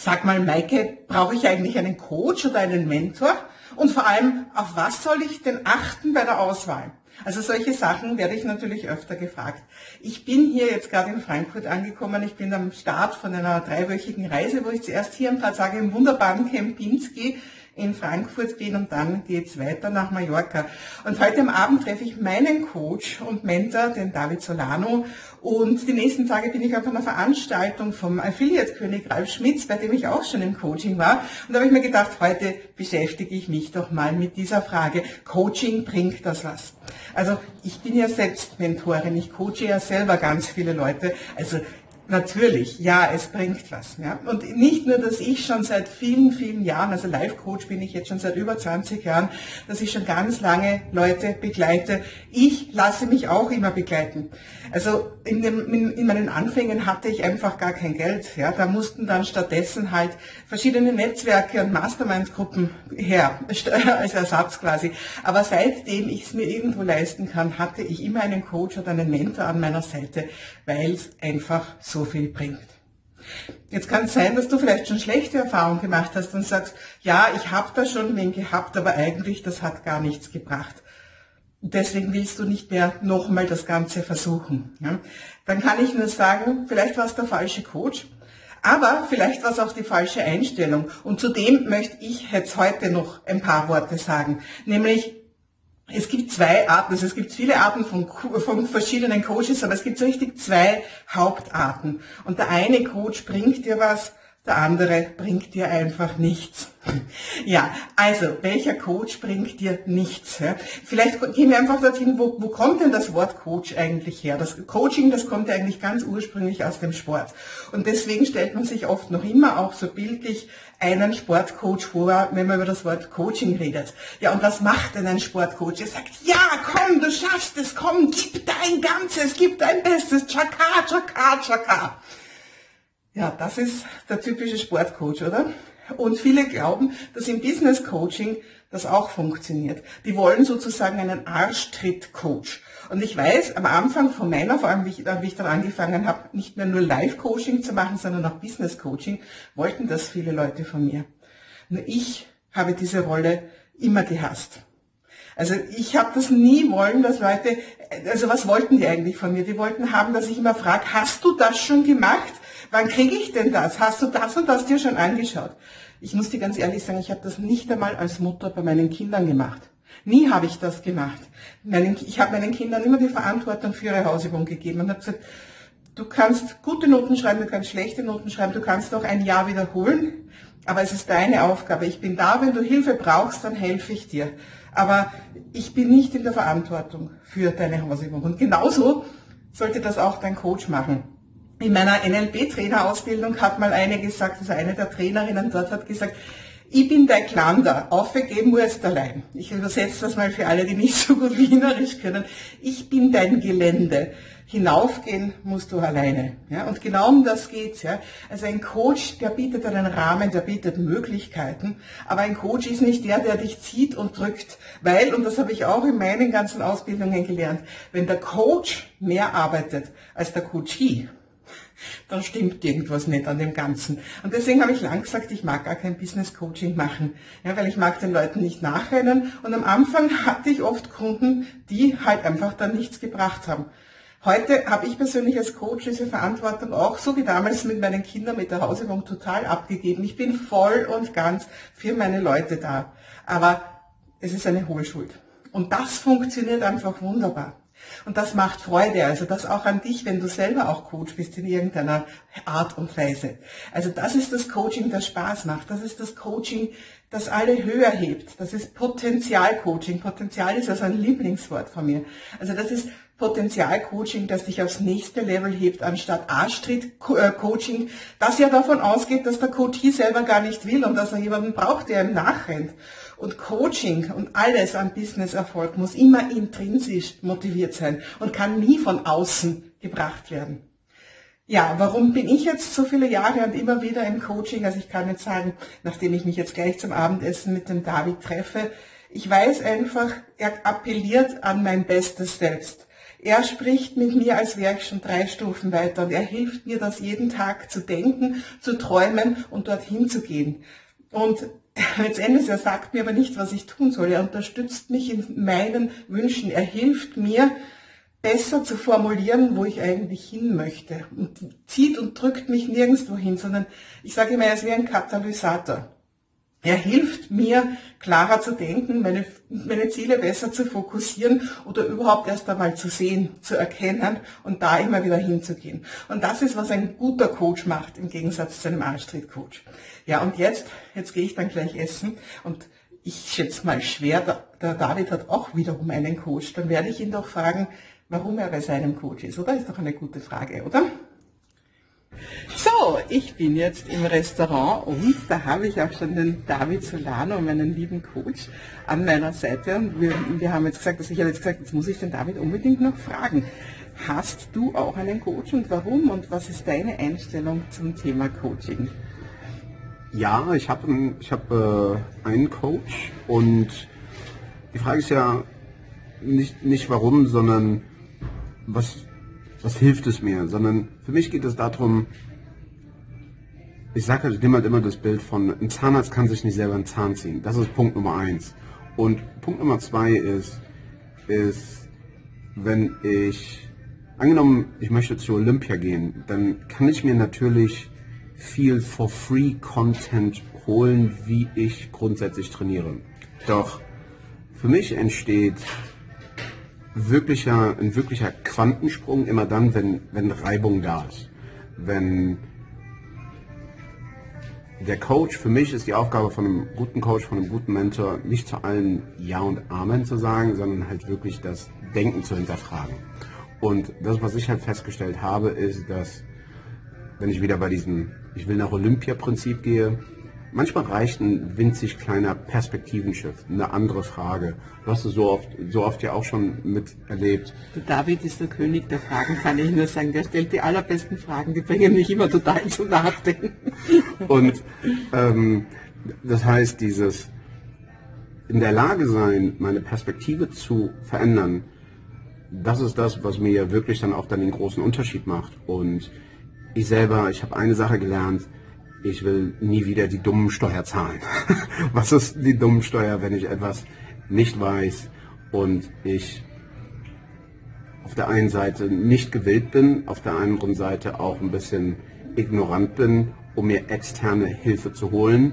Sag mal, Maike, brauche ich eigentlich einen Coach oder einen Mentor? Und vor allem, auf was soll ich denn achten bei der Auswahl? Also solche Sachen werde ich natürlich öfter gefragt. Ich bin hier jetzt gerade in Frankfurt angekommen. Ich bin am Start von einer 3-wöchigen Reise, wo ich zuerst hier ein paar Tage im wunderbaren Kempinski in Frankfurt bin und dann geht's weiter nach Mallorca. Und heute am Abend treffe ich meinen Coach und Mentor, den David Solano. Und die nächsten Tage bin ich auf einer Veranstaltung vom Affiliate-König Ralf Schmitz, bei dem ich auch schon im Coaching war. Und da habe ich mir gedacht, heute beschäftige ich mich doch mal mit dieser Frage. Coaching, bringt das was? Also ich bin ja selbst Mentorin, ich coache ja selber ganz viele Leute. Also natürlich, ja, es bringt was. Ja. Und nicht nur, dass ich schon seit vielen, vielen Jahren, also Life-Coach bin ich jetzt schon seit über 20 Jahren, dass ich schon ganz lange Leute begleite. Ich lasse mich auch immer begleiten. Also in meinen Anfängen hatte ich einfach gar kein Geld. Ja. Da mussten dann stattdessen halt verschiedene Netzwerke und Mastermind-Gruppen her, als Ersatz quasi. Aber seitdem ich es mir irgendwo leisten kann, hatte ich immer einen Coach oder einen Mentor an meiner Seite, weil es einfach so viel bringt. Jetzt kann es sein, dass du vielleicht schon schlechte Erfahrungen gemacht hast und sagst, ja, ich habe da schon wen gehabt, aber eigentlich, das hat gar nichts gebracht. Deswegen willst du nicht mehr nochmal das Ganze versuchen. Ja? Dann kann ich nur sagen, vielleicht war es der falsche Coach, aber vielleicht war es auch die falsche Einstellung. Und zudem möchte ich jetzt heute noch ein paar Worte sagen, nämlich es gibt zwei Arten, also es gibt viele Arten von verschiedenen Coaches, aber es gibt so richtig zwei Hauptarten. Und der eine Coach bringt dir was, der andere bringt dir einfach nichts. Ja, also, welcher Coach bringt dir nichts? Ja? Vielleicht gehen wir einfach dorthin, wo kommt denn das Wort Coach eigentlich her? Das Coaching, das kommt ja eigentlich ganz ursprünglich aus dem Sport. Und deswegen stellt man sich oft noch immer auch so bildlich einen Sportcoach vor, wenn man über das Wort Coaching redet. Ja, und was macht denn ein Sportcoach? Er sagt, ja, komm, du schaffst es, komm, gib dein Ganzes, gib dein Bestes, tschakka, tschakka, tschakka. Ja, das ist der typische Sportcoach, oder? Und viele glauben, dass im Business Coaching das auch funktioniert. Die wollen sozusagen einen Arschtritt-Coach. Und ich weiß, am Anfang von meiner, vor allem wie ich dann angefangen habe, nicht mehr nur Live-Coaching zu machen, sondern auch Business-Coaching, wollten das viele Leute von mir. Nur ich habe diese Rolle immer gehasst. Also ich habe das nie wollen, dass Leute, also was wollten die eigentlich von mir? Die wollten haben, dass ich immer frage, hast du das schon gemacht? Wann kriege ich denn das? Hast du das und das dir schon angeschaut? Ich muss dir ganz ehrlich sagen, ich habe das nicht einmal als Mutter bei meinen Kindern gemacht. Nie habe ich das gemacht. Ich habe meinen Kindern immer die Verantwortung für ihre Hausübung gegeben und habe gesagt, du kannst gute Noten schreiben, du kannst schlechte Noten schreiben, du kannst auch ein Jahr wiederholen, aber es ist deine Aufgabe. Ich bin da, wenn du Hilfe brauchst, dann helfe ich dir. Aber ich bin nicht in der Verantwortung für deine Hausübung. Und genauso sollte das auch dein Coach machen. In meiner NLP-Trainerausbildung hat mal eine gesagt, also eine der Trainerinnen dort hat gesagt, ich bin dein Klander, aufgegeben musst allein. Ich übersetze das mal für alle, die nicht so gut Wienerisch können. Ich bin dein Gelände. Hinaufgehen musst du alleine. Ja? Und genau um das geht's. Ja? Also ein Coach, der bietet einen Rahmen, der bietet Möglichkeiten. Aber ein Coach ist nicht der, der dich zieht und drückt. Weil, und das habe ich auch in meinen ganzen Ausbildungen gelernt, wenn der Coach mehr arbeitet als der Coachee, dann stimmt irgendwas nicht an dem Ganzen. Und deswegen habe ich lang gesagt, ich mag gar kein Business Coaching machen, ja, weil ich mag den Leuten nicht nachrennen. Und am Anfang hatte ich oft Kunden, die halt einfach dann nichts gebracht haben. Heute habe ich persönlich als Coach diese Verantwortung auch, so wie damals mit meinen Kindern mit der Hausübung, total abgegeben. Ich bin voll und ganz für meine Leute da. Aber es ist eine Hohlschuld. Und das funktioniert einfach wunderbar. Und das macht Freude, also das auch an dich, wenn du selber auch Coach bist in irgendeiner Art und Weise. Also das ist das Coaching, das Spaß macht. Das ist das Coaching, das alle höher hebt. Das ist Potenzialcoaching. Potenzial ist also ein Lieblingswort von mir. Also das ist Potenzialcoaching, das dich aufs nächste Level hebt, anstatt Arschtritt-Coaching, das ja davon ausgeht, dass der Coachee selber gar nicht will und dass er jemanden braucht, der ihm nachrennt. Und Coaching und alles an Businesserfolg muss immer intrinsisch motiviert sein und kann nie von außen gebracht werden. Ja, warum bin ich jetzt so viele Jahre und immer wieder im Coaching? Also ich kann jetzt sagen, nachdem ich mich jetzt gleich zum Abendessen mit dem David treffe, ich weiß einfach, er appelliert an mein bestes Selbst. Er spricht mit mir, als wäre ich schon 3 Stufen weiter und er hilft mir, das jeden Tag zu denken, zu träumen und dorthin zu gehen. Und letztendlich, er sagt mir aber nicht, was ich tun soll. Er unterstützt mich in meinen Wünschen. Er hilft mir, besser zu formulieren, wo ich eigentlich hin möchte. Und zieht und drückt mich nirgendwo hin, sondern ich sage immer, er ist wie ein Katalysator. Er hilft mir, klarer zu denken, meine Ziele besser zu fokussieren oder überhaupt erst einmal zu sehen, zu erkennen und da immer wieder hinzugehen. Und das ist, was ein guter Coach macht, im Gegensatz zu einem A-Street-Coach. Ja, und jetzt gehe ich dann gleich essen und ich schätze mal schwer, der David hat auch wiederum einen Coach. Dann werde ich ihn doch fragen, warum er bei seinem Coach ist, oder? Ist doch eine gute Frage, oder? So, ich bin jetzt im Restaurant und da habe ich auch schon den David Solano, meinen lieben Coach, an meiner Seite. Und wir haben jetzt gesagt, jetzt muss ich den David unbedingt noch fragen. Hast du auch einen Coach und warum? Und was ist deine Einstellung zum Thema Coaching? Ja, ich hab einen Coach und die Frage ist ja nicht warum, sondern was hilft es mir, sondern für mich geht es darum, ich nehme halt immer das Bild von, ein Zahnarzt kann sich nicht selber einen Zahn ziehen. Das ist Punkt Nummer 1. Und Punkt Nummer 2 ist, wenn angenommen, ich möchte zu Olympia gehen, dann kann ich mir natürlich viel for free Content holen, wie ich grundsätzlich trainiere. Doch für mich entsteht ein wirklicher Quantensprung immer dann, wenn Reibung da ist. Wenn der Coach, für mich ist die Aufgabe von einem guten Coach, von einem guten Mentor, nicht zu allen Ja und Amen zu sagen, sondern halt wirklich das Denken zu hinterfragen. Und das, was ich halt festgestellt habe, ist, dass, wenn ich wieder bei diesem Ich will nach Olympia-Prinzip gehe, manchmal reicht ein winzig kleiner Perspektivenshift, eine andere Frage. Du hast es so oft ja auch schon miterlebt. Der David ist der König der Fragen, kann ich nur sagen. Der stellt die allerbesten Fragen, die bringen mich immer total zum Nachdenken. Und das heißt, dieses in der Lage sein, meine Perspektive zu verändern, das ist das, was mir wirklich dann auch den großen Unterschied macht. Und ich habe eine Sache gelernt, ich will nie wieder die Dummensteuer zahlen. Was ist die Dummensteuer, wenn ich etwas nicht weiß und ich auf der einen Seite nicht gewillt bin, auf der anderen Seite auch ein bisschen ignorant bin, um mir externe Hilfe zu holen,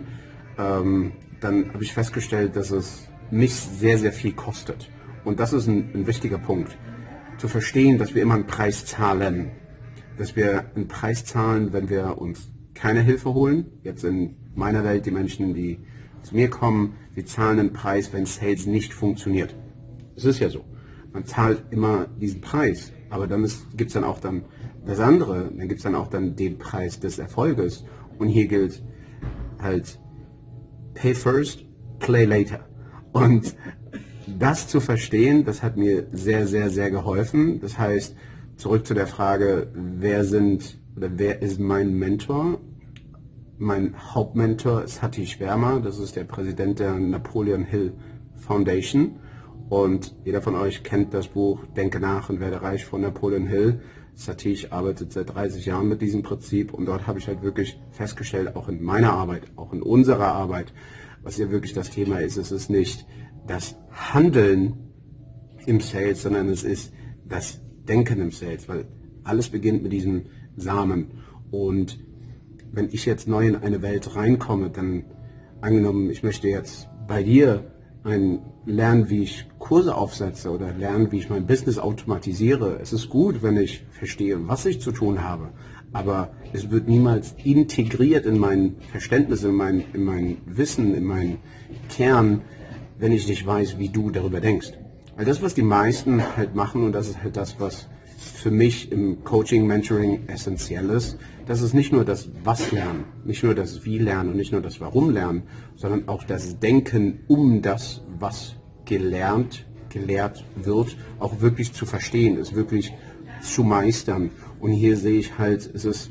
dann habe ich festgestellt, dass es mich sehr, sehr viel kostet. Und das ist ein wichtiger Punkt. Zu verstehen, dass wir immer einen Preis zahlen. Dass wir einen Preis zahlen, wenn wir uns keine Hilfe holen. Jetzt in meiner Welt, die Menschen, die zu mir kommen, die zahlen einen Preis, wenn Sales nicht funktioniert. Es ist ja so. Man zahlt immer diesen Preis. Aber dann gibt es dann auch das andere. Dann gibt es dann auch den Preis des Erfolges. Und hier gilt halt Pay first, play later. Und das zu verstehen, das hat mir sehr, sehr, sehr geholfen. Das heißt, zurück zu der Frage, wer ist mein Mentor? Mein Hauptmentor ist Satish Verma, das ist der Präsident der Napoleon Hill Foundation. Und jeder von euch kennt das Buch Denke nach und werde reich von Napoleon Hill. Satish arbeitet seit 30 Jahren mit diesem Prinzip und dort habe ich halt wirklich festgestellt, auch in meiner Arbeit, auch in unserer Arbeit, was ja wirklich das Thema ist. Es ist nicht das Handeln im Sales, sondern es ist das Denken im Sales, weil alles beginnt mit diesem Samen. Und wenn ich jetzt neu in eine Welt reinkomme, dann angenommen, ich möchte jetzt bei dir lernen, wie ich Kurse aufsetze oder lernen, wie ich mein Business automatisiere. Es ist gut, wenn ich verstehe, was ich zu tun habe, aber es wird niemals integriert in mein Verständnis, in mein Wissen, in meinen Kern, wenn ich nicht weiß, wie du darüber denkst. Weil das, was die meisten halt machen, und das ist halt das, was für mich im Coaching, Mentoring essentiell ist, das ist nicht nur das Was lernen, nicht nur das Wie lernen und nicht nur das Warum lernen, sondern auch das Denken um das, was gelehrt wird, auch wirklich zu verstehen, es wirklich zu meistern. Und hier sehe ich halt, es ist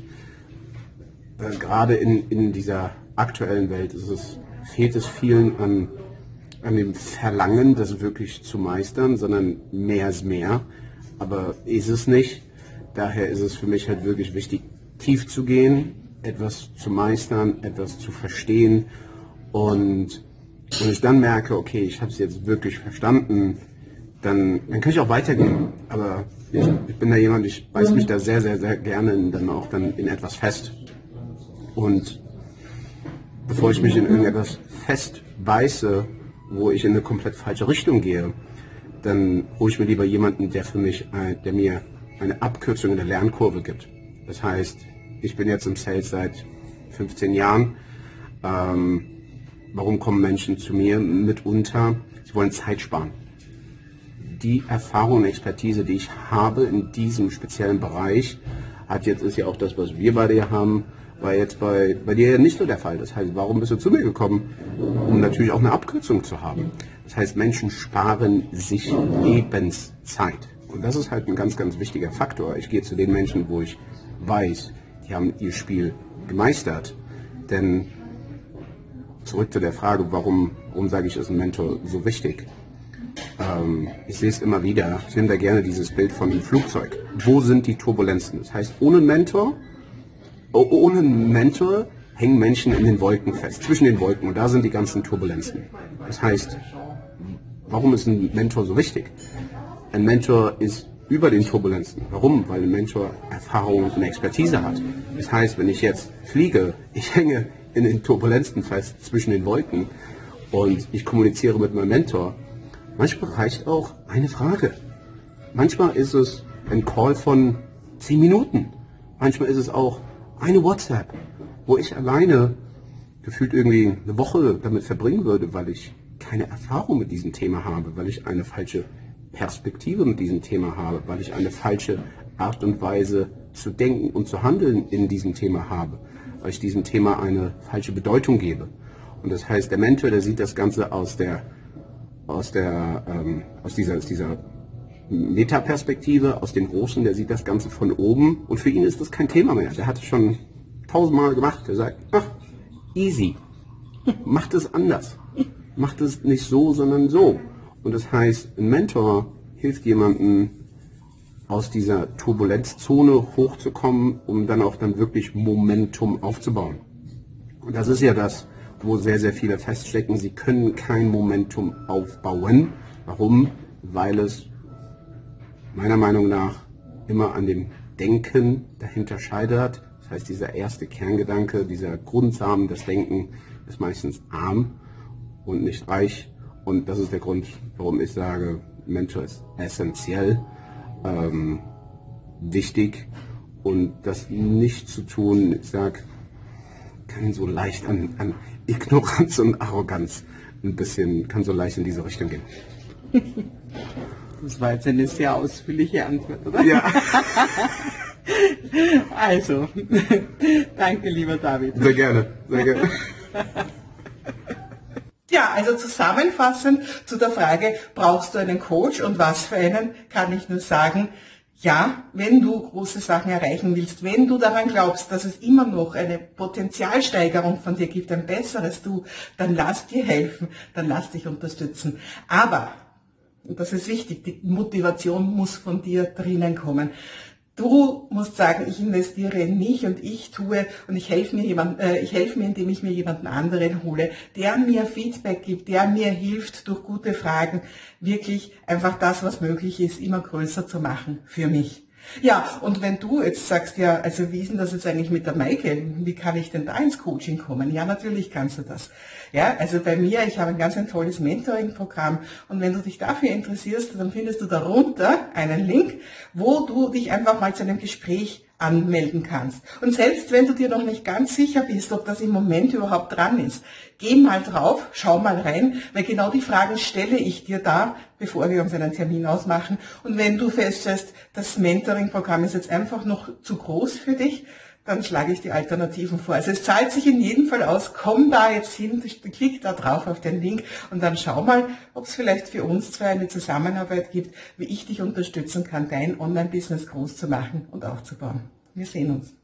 gerade in dieser aktuellen Welt, fehlt es vielen an dem Verlangen, das wirklich zu meistern, sondern mehr ist mehr. aber ist es nicht. Daher ist es für mich halt wirklich wichtig, tief zu gehen, etwas zu meistern, etwas zu verstehen und wenn ich dann merke, okay, ich habe es jetzt wirklich verstanden, dann kann ich auch weitergehen. Aber ich bin da jemand, ich beiß mich da sehr, sehr, sehr gerne in etwas fest. Und bevor ich mich in irgendetwas festbeiße, wo ich in eine komplett falsche Richtung gehe, dann hole ich mir lieber jemanden, der mir eine Abkürzung in der Lernkurve gibt. Das heißt, ich bin jetzt im Sales seit 15 Jahren. Warum kommen Menschen zu mir? Mitunter, sie wollen Zeit sparen. Die Erfahrung und Expertise, die ich habe in diesem speziellen Bereich, ist ja auch das, was wir beide hier haben, war jetzt bei dir ja nicht so der Fall. Das heißt, warum bist du zu mir gekommen? Um natürlich auch eine Abkürzung zu haben. Das heißt, Menschen sparen sich Lebenszeit. Und das ist halt ein ganz, ganz wichtiger Faktor. Ich gehe zu den Menschen, wo ich weiß, die haben ihr Spiel gemeistert. Denn zurück zu der Frage, warum sage ich, ist ein Mentor so wichtig? Ich sehe es immer wieder, ich nehme da gerne dieses Bild von einem Flugzeug. Wo sind die Turbulenzen? Das heißt, ohne Mentor hängen Menschen in den Wolken fest, zwischen den Wolken, und da sind die ganzen Turbulenzen. Das heißt, warum ist ein Mentor so wichtig? Ein Mentor ist über den Turbulenzen. Warum? Weil ein Mentor Erfahrung und Expertise hat. Das heißt, wenn ich jetzt fliege, ich hänge in den Turbulenzen fest zwischen den Wolken und ich kommuniziere mit meinem Mentor. Manchmal reicht auch eine Frage. Manchmal ist es ein Call von 10 Minuten. Manchmal ist es auch eine WhatsApp, wo ich alleine gefühlt irgendwie eine Woche damit verbringen würde, weil ich keine Erfahrung mit diesem Thema habe, weil ich eine falsche Perspektive mit diesem Thema habe, weil ich eine falsche Art und Weise zu denken und zu handeln in diesem Thema habe, weil ich diesem Thema eine falsche Bedeutung gebe. Und das heißt, der Mentor, der sieht das Ganze aus dieser Metaperspektive, aus dem Großen, der sieht das Ganze von oben und für ihn ist das kein Thema mehr. Der hat es schon 1000-mal gemacht. Der sagt, ach, easy, macht es anders. Macht es nicht so, sondern so. Und das heißt, ein Mentor hilft jemandem, aus dieser Turbulenzzone hochzukommen, um dann auch wirklich Momentum aufzubauen. Und das ist ja das, wo sehr, sehr viele feststecken. Sie können kein Momentum aufbauen. Warum? Weil es meiner Meinung nach immer an dem Denken dahinter scheitert. Das heißt, dieser erste Kerngedanke, dieser Grundsamen, das Denken ist meistens arm und nicht reich. Und das ist der Grund, warum ich sage, Mentor ist essentiell, wichtig, und das nicht zu tun, ich sage, kann so leicht an Ignoranz und Arroganz kann so leicht in diese Richtung gehen. Das war jetzt eine sehr ausführliche Antwort, oder? Ja. Also, danke, lieber David. Sehr gerne, sehr gerne. Ja, also zusammenfassend zu der Frage, brauchst du einen Coach und was für einen, kann ich nur sagen, ja, wenn du große Sachen erreichen willst, wenn du daran glaubst, dass es immer noch eine Potenzialsteigerung von dir gibt, ein besseres Du, dann lass dir helfen, dann lass dich unterstützen. Aber, und das ist wichtig, die Motivation muss von dir drinnen kommen. Du musst sagen, ich investiere in mich und ich tue und ich helfe mir, indem ich mir jemanden anderen hole, der mir Feedback gibt, der mir hilft, durch gute Fragen wirklich einfach das, was möglich ist, immer größer zu machen für mich. Ja, und wenn du jetzt sagst, ja, also wie ist denn das jetzt eigentlich mit der Maike? Wie kann ich denn da ins Coaching kommen? Ja, natürlich kannst du das. Ja, also bei mir, ich habe ein ganz tolles Mentoring-Programm und wenn du dich dafür interessierst, dann findest du darunter einen Link, wo du dich einfach mal zu einem Gespräch anmelden kannst. Und selbst wenn du dir noch nicht ganz sicher bist, ob das im Moment überhaupt dran ist, geh mal drauf, schau mal rein, weil genau die Fragen stelle ich dir da, bevor wir uns einen Termin ausmachen. Und wenn du feststellst, das Mentoring-Programm ist jetzt einfach noch zu groß für dich, dann schlage ich die Alternativen vor. Also es zahlt sich in jedem Fall aus. Komm da jetzt hin, klick da drauf auf den Link und dann schau mal, ob es vielleicht für uns zwei eine Zusammenarbeit gibt, wie ich dich unterstützen kann, dein Online-Business groß zu machen und aufzubauen. Wir sehen uns.